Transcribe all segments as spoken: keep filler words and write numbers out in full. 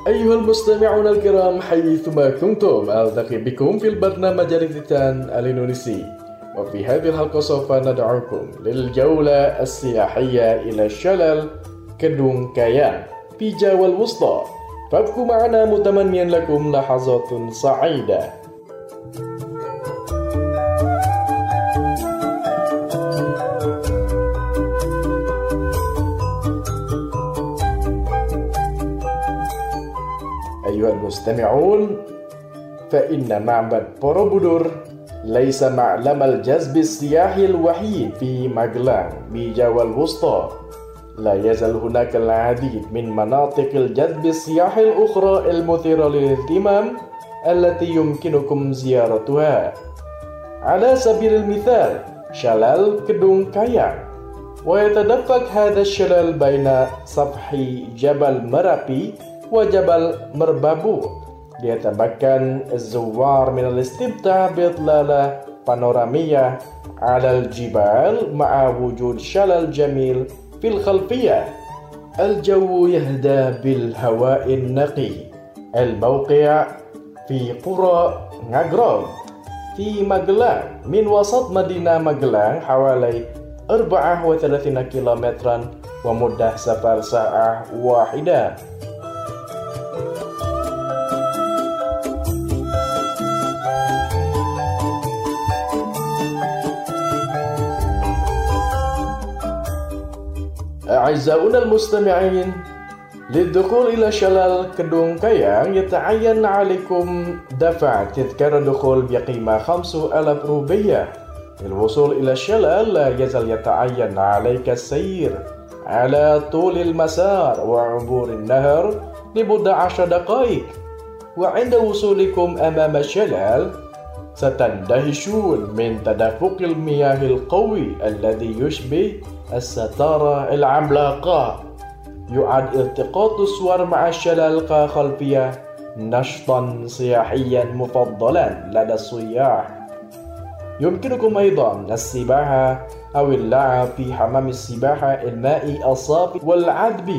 أيها المستمعون الكرام حيثما كنتم، ألتقي بكم في البرنامج الروتين الإندونيسي. وفي هذه الحلقة سوف ندعوكم للجولة السياحية إلى شلال كدung Kayang في جاوة الوسطى، فابقوا معنا متمنيا لكم لحظات سعيدة. أيها المستمعون، فإن معبد بوروبودور ليس معلم الجذب السياحي الوحيد في ماغلان بجاوة الوسطى. لا يزال هناك العديد من مناطق الجذب السياحي الأخرى المثيرة للاهتمام التي يمكنكم زيارتها. على سبيل المثال شلال كدung Kayang، ويتدفق هذا الشلال بين سفحي جبل مرابي وجبل مربابو. ليتمكن الزوار من الاستمتاع بإطلالة بانورامية على الجبال مع وجود شلال جميل في الخلفية. الجو يهدى بالهواء النقي. الموقع في قرى Ngagrog في ماغلان، من وسط مدينة ماغلان حوالي أربعة وثلاثين كيلومترا، ومدة سفر ساعة واحدة. أعزائنا المستمعين، للدخول إلى شلال كدung Kayang يتعين عليكم دفع تذكرة دخول بقيمة خمسة آلاف روبية. للوصول إلى الشلال لا يزال يتعين عليك السير على طول المسار وعبور النهر لمدة عشر دقائق. وعند وصولكم أمام الشلال ستندهشون من تدفق المياه القوي الذي يشبه الستارة العملاقة. يعد التقاط الصور مع الشلال كخلفية نشطا سياحيا مفضلا لدى السياح. يمكنكم أيضا السباحة أو اللعب في حمام السباحة المائي الصافي والعذبي.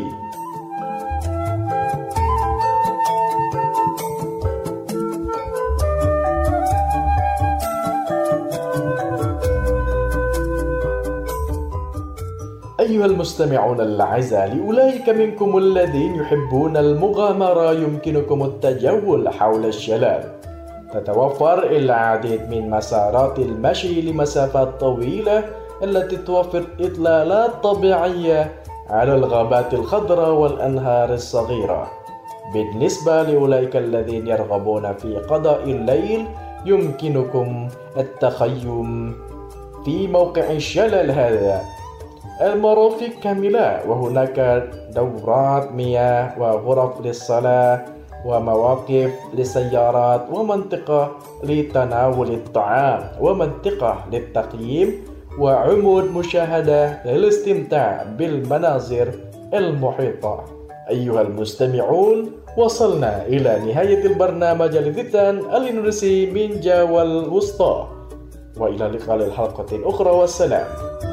أيها المستمعون الأعزاء، لأولئك منكم الذين يحبون المغامرة يمكنكم التجول حول الشلال. تتوفر العديد من مسارات المشي لمسافات طويلة التي توفر إطلالات طبيعية على الغابات الخضراء والأنهار الصغيرة. بالنسبة لأولئك الذين يرغبون في قضاء الليل يمكنكم التخيم في موقع الشلال هذا. المرافق كاملة، وهناك دورات مياه وغرف للصلاة ومواقف للسيارات ومنطقة لتناول الطعام ومنطقة للتقييم وعمود مشاهدة للاستمتاع بالمناظر المحيطة. أيها المستمعون، وصلنا إلى نهاية البرنامج الروتين الإندونيسي من جاوة الوسطى، وإلى اللقاء الحلقة الأخرى، والسلام.